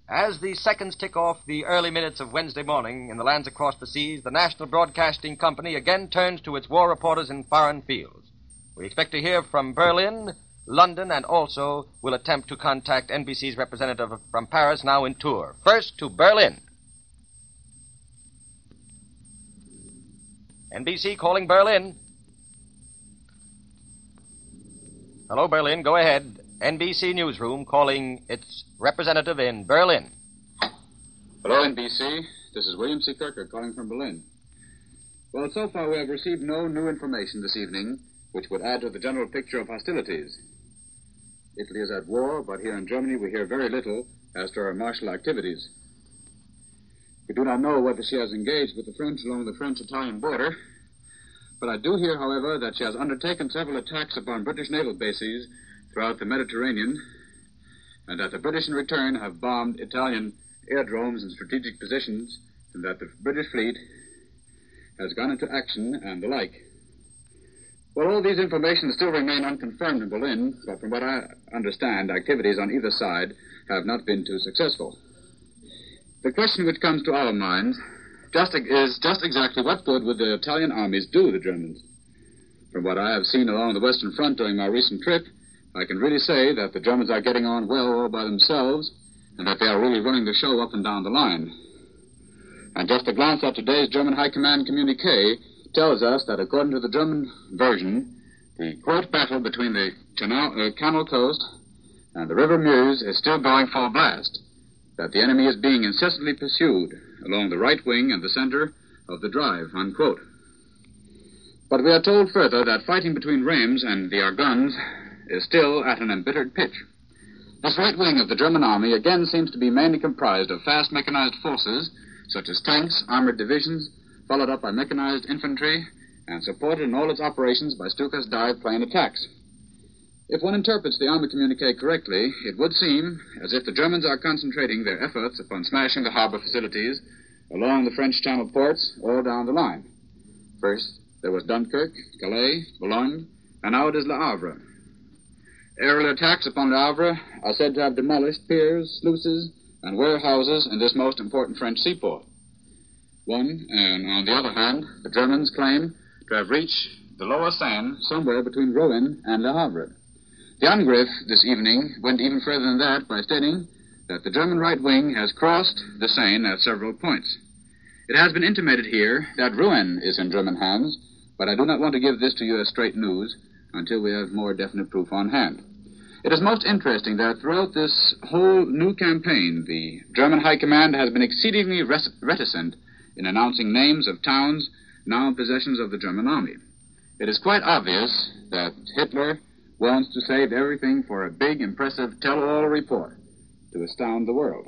As the seconds tick off the early minutes of Wednesday morning in the lands across the seas, the National Broadcasting Company again turns to its war reporters in foreign fields. We expect to hear from Berlin, London, and also will attempt to contact NBC's representative from Paris now in tour. First to Berlin. NBC calling Berlin. Hello, Berlin. Go ahead. NBC Newsroom calling its representative in Berlin. Hello, NBC. This is William C. Kirker calling from Berlin. Well, so far we have received no new information this evening which would add to the general picture of hostilities. Italy is at war, but here in Germany we hear very little as to her martial activities. We do not know whether she has engaged with the French along the French-Italian border, but I do hear, however, that she has undertaken several attacks upon British naval bases throughout the Mediterranean, and that the British in return have bombed Italian airdromes and strategic positions, and that the British fleet has gone into action and the like. Well, all these information still remain unconfirmed in Berlin, but from what I understand, activities on either side have not been too successful. The question which comes to our minds is just exactly what good would the Italian armies do the Germans? From what I have seen along the Western Front during my recent trip, I can really say that the Germans are getting on well all by themselves, and that they are really running the show up and down the line. And just a glance at today's German High Command communique tells us that according to the German version, the quote battle between the Canal Coast and the River Meuse is still going full blast, that the enemy is being incessantly pursued along the right wing and the center of the drive, unquote. But we are told further that fighting between Reims and the Argonnes is still at an embittered pitch. This right wing of the German army again seems to be mainly comprised of fast mechanized forces, such as tanks, armored divisions, followed up by mechanized infantry, and supported in all its operations by Stuka's dive plane attacks. If one interprets the army communique correctly, it would seem as if the Germans are concentrating their efforts upon smashing the harbor facilities along the French Channel ports all down the line. First, there was Dunkirk, Calais, Boulogne, and now it is Le Havre. Aerial attacks upon Le Havre are said to have demolished piers, sluices, and warehouses in this most important French seaport. And on the other hand, the Germans claim to have reached the lower Seine somewhere between Rouen and Le Havre. The Angriff this evening went even further than that by stating that the German right wing has crossed the Seine at several points. It has been intimated here that Rouen is in German hands, but I do not want to give this to you as straight news until we have more definite proof on hand. It is most interesting that throughout this whole new campaign, the German High Command has been exceedingly reticent in announcing names of towns now in possessions of the German army. It is quite obvious that Hitler wants to save everything for a big, impressive tell-all report to astound the world.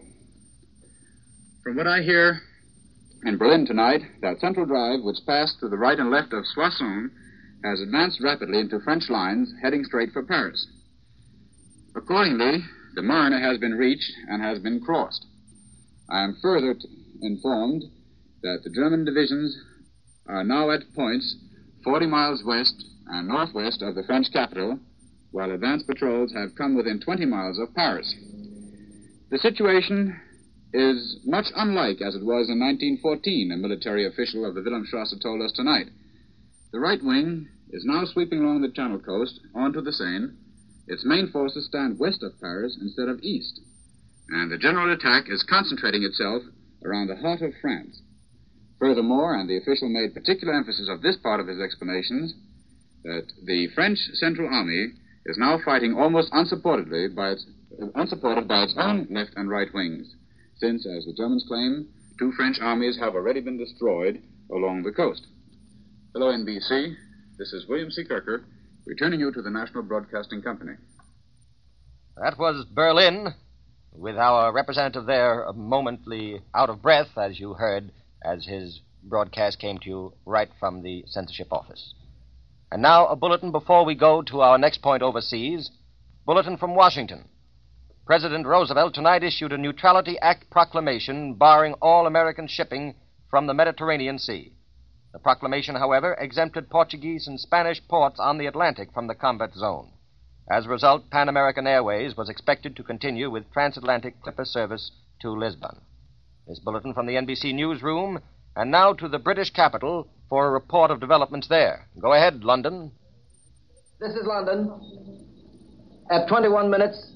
From what I hear in Berlin tonight, that central drive, which passed to the right and left of Soissons, has advanced rapidly into French lines, heading straight for Paris. Accordingly, the Marne has been reached and has been crossed. I am further informed that the German divisions are now at points 40 miles west and northwest of the French capital, while advance patrols have come within 20 miles of Paris. The situation is much unlike as it was in 1914, a military official of the Wilhelmstrasse told us tonight. The right wing is now sweeping along the Channel coast onto the Seine. Its main forces stand west of Paris instead of east, and the general attack is concentrating itself around the heart of France. Furthermore, and the official made particular emphasis of this part of his explanations, that the French Central Army is now fighting almost unsupported by its own left and right wings, since, as the Germans claim, 2 French armies have already been destroyed along the coast. Hello, NBC. This is William C. Kirker, returning you to the National Broadcasting Company. That was Berlin, with our representative there momently out of breath, as you heard, as his broadcast came to you right from the censorship office. And now a bulletin before we go to our next point overseas. Bulletin from Washington. President Roosevelt tonight issued a Neutrality Act proclamation barring all American shipping from the Mediterranean Sea. The proclamation, however, exempted Portuguese and Spanish ports on the Atlantic from the combat zone. As a result, Pan American Airways was expected to continue with transatlantic clipper service to Lisbon. This bulletin from the NBC newsroom, and now to the British capital for a report of developments there. Go ahead, London. This is London. At 21 minutes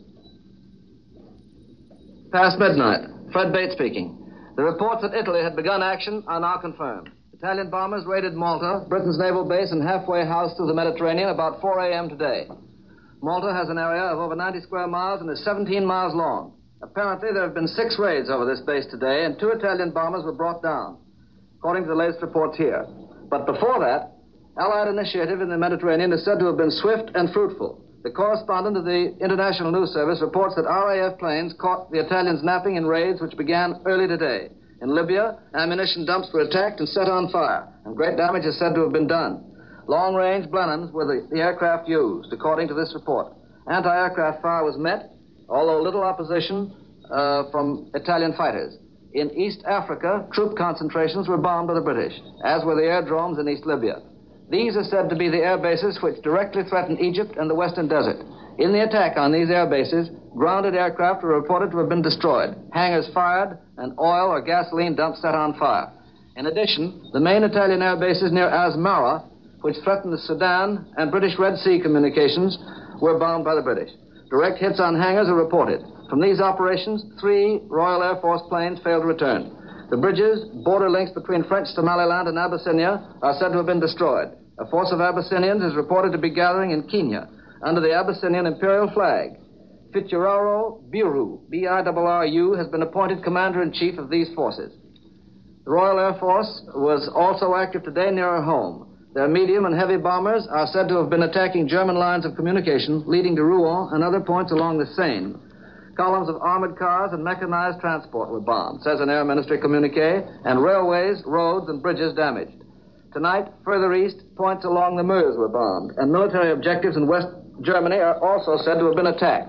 past midnight, Fred Bates speaking. The reports that Italy had begun action are now confirmed. Italian bombers raided Malta, Britain's naval base and halfway house through the Mediterranean, about 4 a.m. today. Malta has an area of over 90 square miles and is 17 miles long. Apparently, there have been 6 raids over this base today, and 2 Italian bombers were brought down, according to the latest reports here. But before that, Allied initiative in the Mediterranean is said to have been swift and fruitful. The correspondent of the International News Service reports that RAF planes caught the Italians napping in raids which began early today. In Libya, ammunition dumps were attacked and set on fire, and great damage is said to have been done. Long-range Blennens were the aircraft used, according to this report. Anti-aircraft fire was met, although little opposition from Italian fighters. In East Africa, troop concentrations were bombed by the British, as were the airdromes in East Libya. These are said to be the air bases which directly threaten Egypt and the Western Desert. In the attack on these air bases, grounded aircraft were reported to have been destroyed, hangars fired, and oil or gasoline dumps set on fire. In addition, the main Italian air bases near Asmara, which threatened the Sudan and British Red Sea communications, were bombed by the British. Direct hits on hangars are reported. From these operations, 3 Royal Air Force planes failed to return. The bridges, border links between French Somaliland and Abyssinia, are said to have been destroyed. A force of Abyssinians is reported to be gathering in Kenya under the Abyssinian imperial flag. Fitzgerald Biru, B-I-R-R-U, has been appointed commander-in-chief of these forces. The Royal Air Force was also active today near her home. Their medium and heavy bombers are said to have been attacking German lines of communication leading to Rouen and other points along the Seine. Columns of armored cars and mechanized transport were bombed, says an Air Ministry communique, and railways, roads, and bridges damaged. Tonight, further east, points along the Meuse were bombed, and military objectives in West Germany are also said to have been attacked.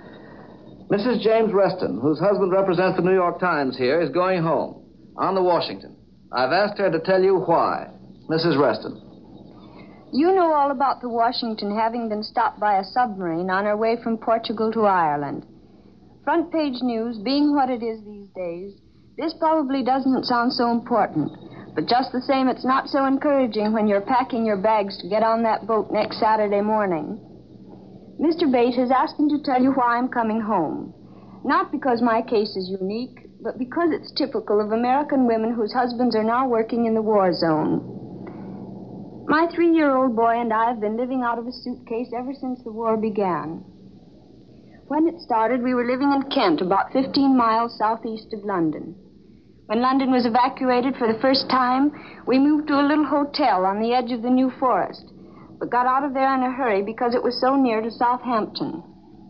Mrs. James Reston, whose husband represents the New York Times here, is going home on the Washington. I've asked her to tell you why. Mrs. Reston. You know all about the Washington having been stopped by a submarine on her way from Portugal to Ireland. Front page news being what it is these days, this probably doesn't sound so important. But just the same, it's not so encouraging when you're packing your bags to get on that boat next Saturday morning. Mr. Bates has asked me to tell you why I'm coming home. Not because my case is unique, but because it's typical of American women whose husbands are now working in the war zone. My 3-year-old boy and I have been living out of a suitcase ever since the war began. When it started, we were living in Kent, about 15 miles southeast of London. When London was evacuated for the first time, we moved to a little hotel on the edge of the New Forest, but got out of there in a hurry because it was so near to Southampton.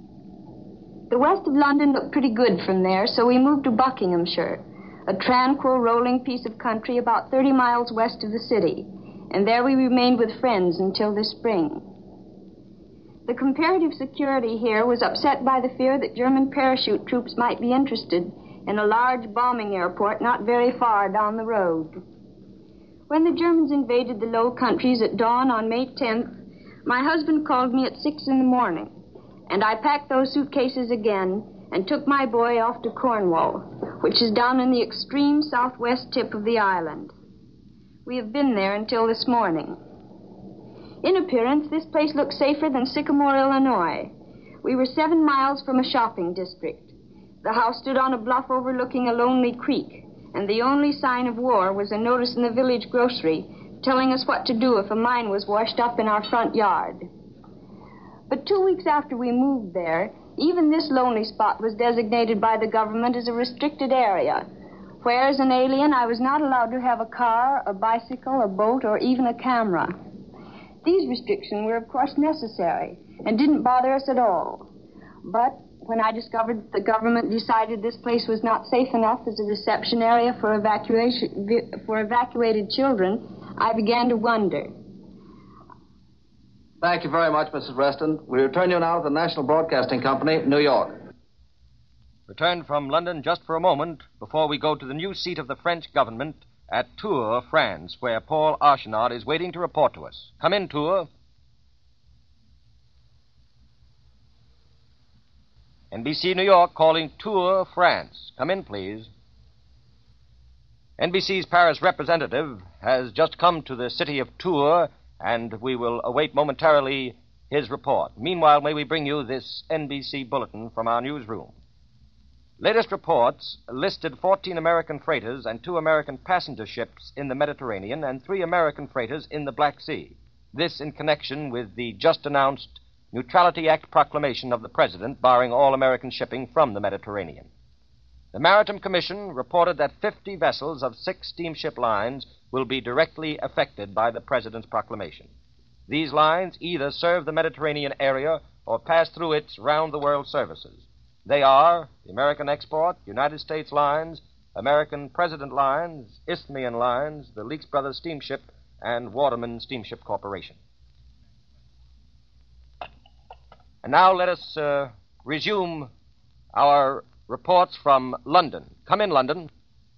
The west of London looked pretty good from there, so we moved to Buckinghamshire, a tranquil, rolling piece of country about 30 miles west of the city, and there we remained with friends until this spring. The comparative security here was upset by the fear that German parachute troops might be interested in a large bombing airport not very far down the road. When the Germans invaded the Low Countries at dawn on May 10th, my husband called me at 6 in the morning, and I packed those suitcases again and took my boy off to Cornwall, which is down in the extreme southwest tip of the island. We have been there until this morning. In appearance, this place looks safer than Sycamore, Illinois. We were 7 miles from a shopping district. The house stood on a bluff overlooking a lonely creek, and the only sign of war was a notice in the village grocery telling us what to do if a mine was washed up in our front yard. But 2 weeks after we moved there, even this lonely spot was designated by the government as a restricted area, where as an alien I was not allowed to have a car, a bicycle, a boat, or even a camera. These restrictions were, of course, necessary and didn't bother us at all. But when I discovered that the government decided this place was not safe enough as a reception area for evacuated children, I began to wonder. Thank you very much, Mrs. Reston. We return you now to the National Broadcasting Company, New York. Return from London just for a moment before we go to the new seat of the French government at Tours, France, where Paul Archinard is waiting to report to us. Come in, Tours. NBC New York calling Tours, France. Come in, please. NBC's Paris representative has just come to the city of Tours, and we will await momentarily his report. Meanwhile, may we bring you this NBC bulletin from our newsroom. Latest reports listed 14 American freighters and 2 American passenger ships in the Mediterranean and 3 American freighters in the Black Sea. This in connection with the just-announced Neutrality Act proclamation of the President barring all American shipping from the Mediterranean. The Maritime Commission reported that 50 vessels of 6 steamship lines will be directly affected by the President's proclamation. These lines either serve the Mediterranean area or pass through its round-the-world services. They are the American Export, United States Lines, American President Lines, Isthmian Lines, the Leaks Brothers Steamship, and Waterman Steamship Corporation. And now let us resume our reports from London. Come in, London.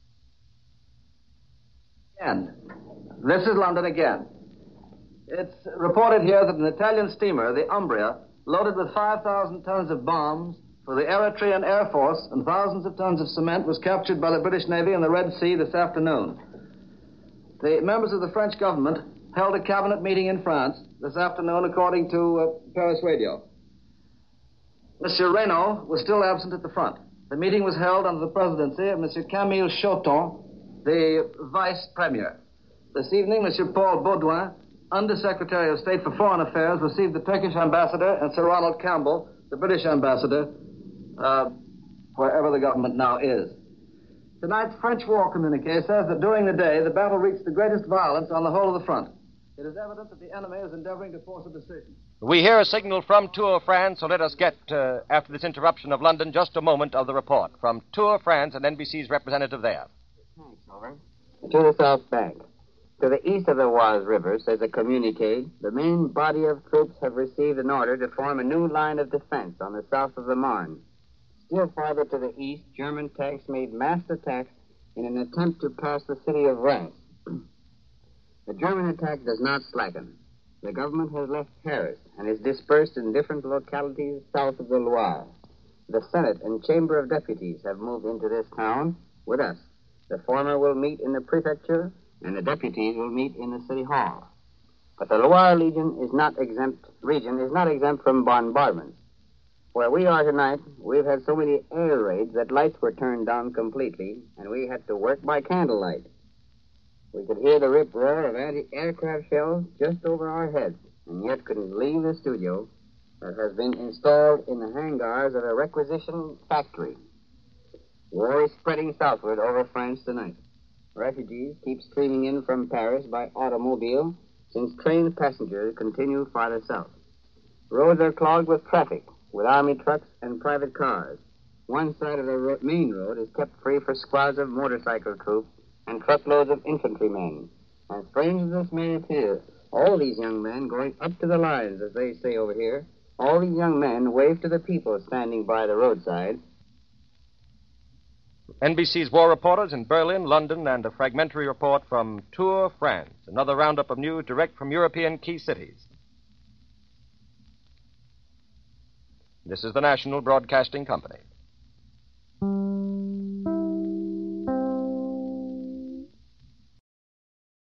Again. This is London again. It's reported here that an Italian steamer, the Umbria, loaded with 5,000 tons of bombs for the Eritrean Air Force and thousands of tons of cement, was captured by the British Navy in the Red Sea this afternoon. The members of the French government held a cabinet meeting in France this afternoon, according to Paris radio. Monsieur Reynaud was still absent at the front. The meeting was held under the presidency of Monsieur Camille Choton, the vice premier. This evening, Monsieur Paul Baudouin, Undersecretary of State for Foreign Affairs, received the Turkish ambassador and Sir Ronald Campbell, the British ambassador, wherever the government now is. Tonight's French war communique says that during the day, the battle reached the greatest violence on the whole of the front. It is evident that the enemy is endeavoring to force a decision. We hear a signal from Tours, France, so let us get, after this interruption of London, just a moment of the report from Tours, France, and NBC's representative there. Thanks, over. To the South Bank. To the east of the Oise River, says a communique, the main body of troops have received an order to form a new line of defense on the south of the Marne. Still farther to the east, German tanks made mass attacks in an attempt to pass the city of Reims. The German attack does not slacken. The government has left Paris and is dispersed in different localities south of the Loire. The Senate and Chamber of Deputies have moved into this town with us. The former will meet in the prefecture, and the deputies will meet in the city hall. But the Loire region is not exempt from bombardments. Where we are tonight, we've had so many air raids that lights were turned down completely, and we had to work by candlelight. We could hear the rip roar of anti-aircraft shells just over our heads, and yet couldn't leave the studio that has been installed in the hangars of a requisition factory. War is spreading southward over France tonight. Refugees keep streaming in from Paris by automobile, since train passengers continue farther south. Roads are clogged with traffic, with army trucks and private cars. One side of the main road is kept free for squads of motorcycle troops and truckloads of infantrymen. And strange as this may appear, all these young men going up to the lines, as they say over here, all these young men wave to the people standing by the roadside. NBC's war reporters in Berlin, London, and a fragmentary report from Tours, France. Another roundup of news direct from European key cities. This is the National Broadcasting Company.